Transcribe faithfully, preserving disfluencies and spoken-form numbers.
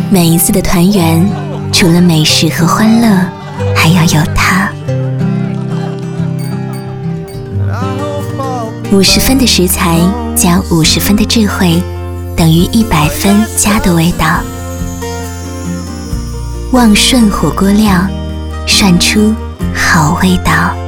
每一次的团圆，除了美食和欢乐，还要有它。五十分的食材加五十分的智慧，等于一百分家的味道。旺顺火锅料，涮出好味道。